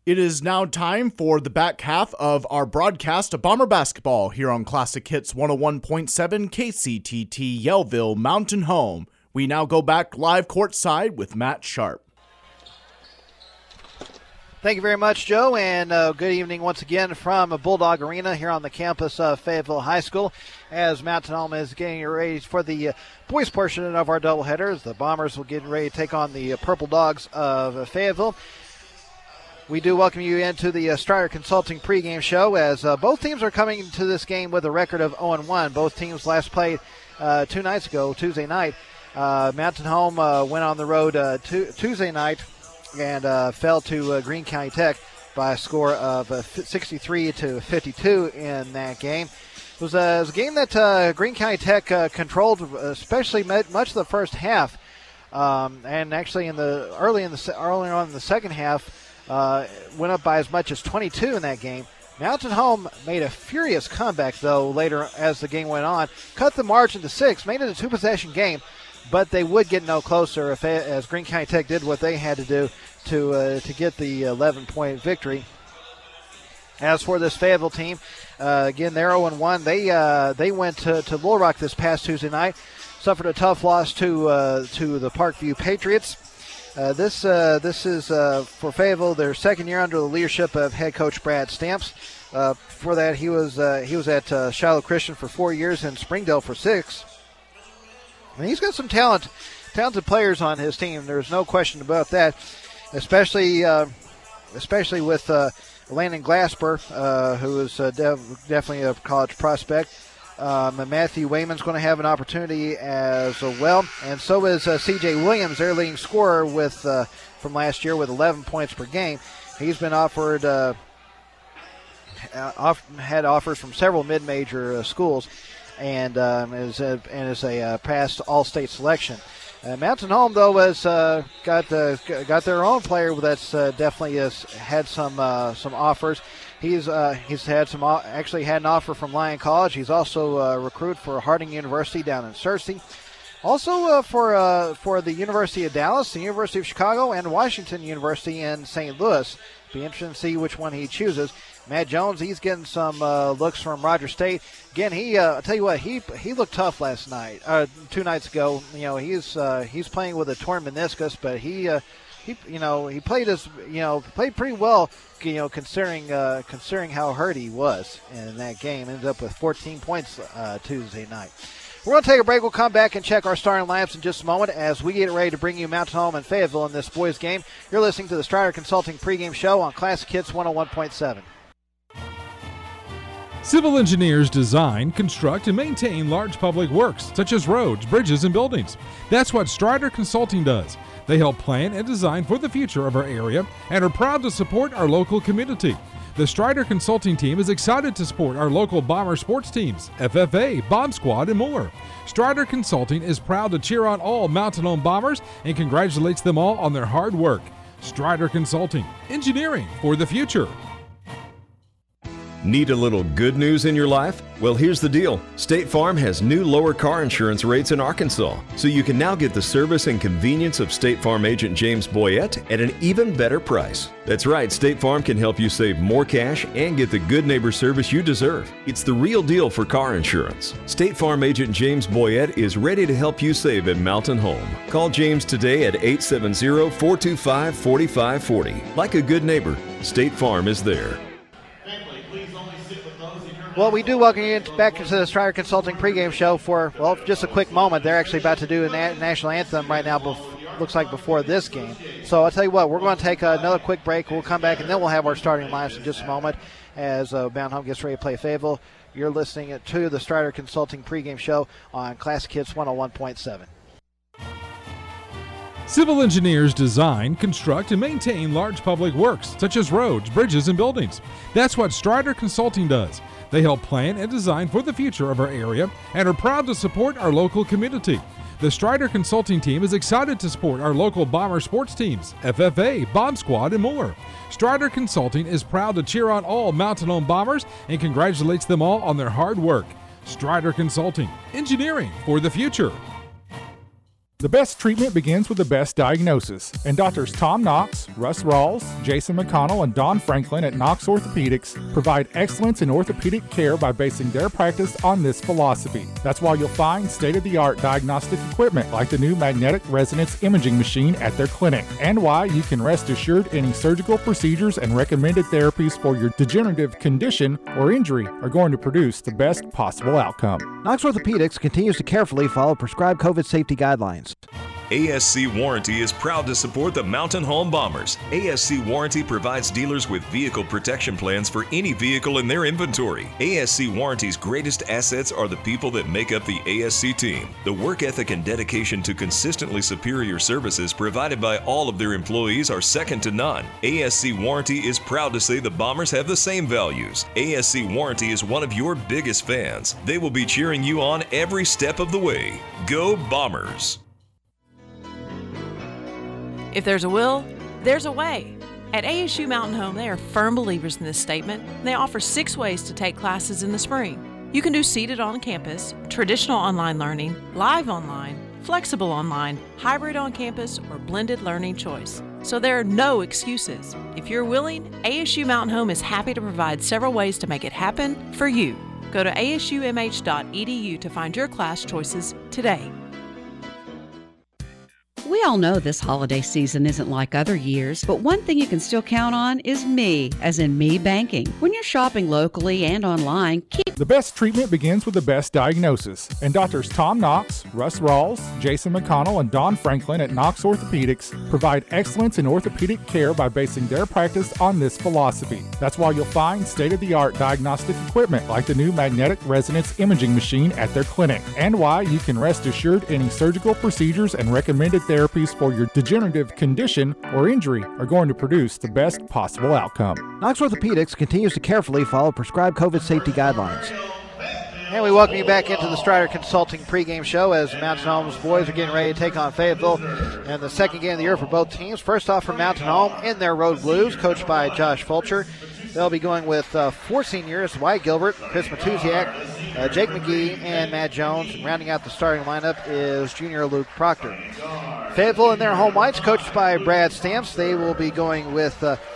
It is now time for the back half of our broadcast of Bomber basketball here on Classic Hits 101.7 KCTT Yellville Mountain Home. We now go back live courtside with Matt Sharp. Thank you very much, Joe, and good evening once again from Bulldog Arena here on the campus of Fayetteville High School as Mountain Home is getting ready for the boys portion of our doubleheaders. The Bombers will get ready to take on the Purple Dogs of Fayetteville. We do welcome you into the Strider Consulting pregame show as both teams are coming to this game with a record of 0-1. Both teams last played 2 nights ago, Tuesday night. Mountain Home went on the road Tuesday night and fell to Greene County Tech by a score of 63-52 in that game. It was a game that Greene County Tech controlled, especially much of the first half, and actually early on in the second half. Went up by as much as 22 in that game. Mountain Home made a furious comeback, though, later as the game went on. Cut the margin to 6, made it a 2-possession game, but they would get no closer as Greene County Tech did what they had to do to get the 11-point victory. As for this Fayetteville team, again, they're 0-1. They went to Little Rock this past Tuesday night, suffered a tough loss to the Parkview Patriots. This is for Fayetteville their second year under the leadership of head coach Brad Stamps. Before that, he was at Shiloh Christian for 4 years and Springdale for 6. And he's got some talented players on his team. There's no question about that. Especially with Landon Glasper, who is definitely a college prospect. Matthew Wayman's going to have an opportunity as well, and so is C.J. Williams, their leading scorer from last year with 11 points per game. He's been offered had offers from several mid-major schools, and is a past All-State selection. Mountain Home, though, has got their own player that's definitely has had some offers. He's had actually had an offer from Lyon College. He's also recruited for Harding University down in Searcy. Also for the University of Dallas, the University of Chicago, and Washington University in St. Louis. Be interesting to see which one he chooses. Matt Jones, he's getting some looks from Roger State. Again, I'll tell you what, he looked tough last night, 2 nights ago. You know, he's playing with a torn meniscus, but he played pretty well, considering how hurt he was in that game. Ended up with 14 points Tuesday night. We're going to take a break. We'll come back and check our starting lineups in just a moment as we get ready to bring you Mountain Home and Fayetteville in this boys game. You're listening to the Strider Consulting pregame show on Classic Hits 101.7. Civil engineers design, construct, and maintain large public works, such as roads, bridges, and buildings. That's what Strider Consulting does. They help plan and design for the future of our area and are proud to support our local community. The Strider Consulting team is excited to support our local Bomber sports teams, FFA, Bomb Squad, and more. Strider Consulting is proud to cheer on all Mountain Home Bombers and congratulates them all on their hard work. Strider Consulting, engineering for the future. Need a little good news in your life? Well, here's the deal. State Farm has new lower car insurance rates in Arkansas, so you can now get the service and convenience of State Farm agent James Boyette at an even better price. That's right, State Farm can help you save more cash and get the good neighbor service you deserve. It's the real deal for car insurance. State Farm agent James Boyette is ready to help you save at Mountain Home. Call James today at 870-425-4540. Like a good neighbor, State Farm is there. Well, we do welcome you back into the Strider Consulting pregame show for, just a quick moment. They're actually about to do a national anthem right now, looks like before this game. So I'll tell you what, we're going to take another quick break. We'll come back, and then we'll have our starting lineups in just a moment as Mountain Home gets ready to play Fayetteville. You're listening to the Strider Consulting pregame show on Classic Hits 101.7. Civil engineers design, construct, and maintain large public works, such as roads, bridges, and buildings. That's what Strider Consulting does. They help plan and design for the future of our area and are proud to support our local community. The Strider Consulting team is excited to support our local Bomber sports teams, FFA, Bomb Squad, and more. Strider Consulting is proud to cheer on all Mountain Home Bombers and congratulates them all on their hard work. Strider Consulting, engineering for the future. The best treatment begins with the best diagnosis, and doctors Tom Knox, Russ Rawls, Jason McConnell, and Don Franklin at Knox Orthopedics provide excellence in orthopedic care by basing their practice on this philosophy. That's why you'll find state-of-the-art diagnostic equipment like the new magnetic resonance imaging machine at their clinic, and why you can rest assured any surgical procedures and recommended therapies for your degenerative condition or injury are going to produce the best possible outcome. Knox Orthopedics continues to carefully follow prescribed COVID safety guidelines. ASC Warranty is proud to support the Mountain Home Bombers. ASC Warranty provides dealers with vehicle protection plans for any vehicle in their inventory. ASC Warranty's greatest assets are the people that make up the ASC team. The work ethic and dedication to consistently superior services provided by all of their employees are second to none. ASC Warranty is proud to say the Bombers have the same values. ASC Warranty is one of your biggest fans. They will be cheering you on every step of the way. Go Bombers! If there's a will, there's a way. At ASU Mountain Home, they are firm believers in this statement. They offer 6 ways to take classes in the spring. You can do seated on campus, traditional online learning, live online, flexible online, hybrid on campus, or blended learning choice. So there are no excuses. If you're willing, ASU Mountain Home is happy to provide several ways to make it happen for you. Go to asumh.edu to find your class choices today. We all know this holiday season isn't like other years, but one thing you can still count on is me, as in Me Banking. When you're shopping locally and online, keep The best treatment begins with the best diagnosis, and doctors Tom Knox, Russ Rawls, Jason McConnell, and Don Franklin at Knox Orthopedics provide excellence in orthopedic care by basing their practice on this philosophy. That's why you'll find state-of-the-art diagnostic equipment like the new magnetic resonance imaging machine at their clinic, and why you can rest assured any surgical procedures and recommended therapies for your degenerative condition or injury are going to produce the best possible outcome. Knox Orthopedics continues to carefully follow prescribed COVID safety guidelines. And we welcome you back into the Strider Consulting pregame show as Mountain Home's boys are getting ready to take on Fayetteville in the second game of the year for both teams. First off, for Mountain Home in their Road Blues, coached by Josh Fulcher. They'll be going with 4 seniors, Wyatt Gilbert, Chris Matuziak, Jake McGee, and Matt Jones. And rounding out the starting lineup is junior Luke Proctor. Fayetteville in their home whites, coached by Brad Stamps. They will be going with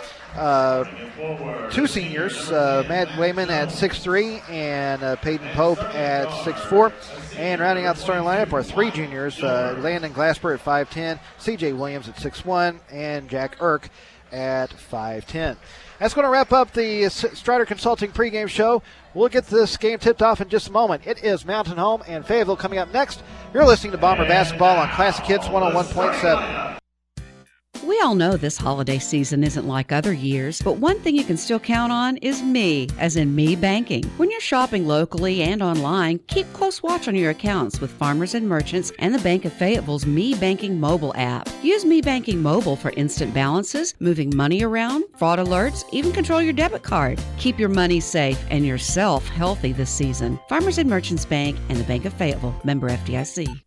2 seniors, Matt Wayman at 6'3", and Peyton Pope at 6'4". And rounding out the starting lineup are 3 juniors, Landon Glasper at 5'10", C.J. Williams at 6'1", and Jack Irk at 5'10". That's going to wrap up the Strider Consulting pregame show. We'll get this game tipped off in just a moment. It is Mountain Home and Fayetteville coming up next. You're listening to Bomber Basketball on Classic Hits 101.7. We all know this holiday season isn't like other years, but one thing you can still count on is me, as in Me Banking. When you're shopping locally and online, keep close watch on your accounts with Farmers and Merchants and the Bank of Fayetteville's Me Banking mobile app. Use Me Banking mobile for instant balances, moving money around, fraud alerts, even control your debit card. Keep your money safe and yourself healthy this season. Farmers and Merchants Bank and the Bank of Fayetteville, member FDIC.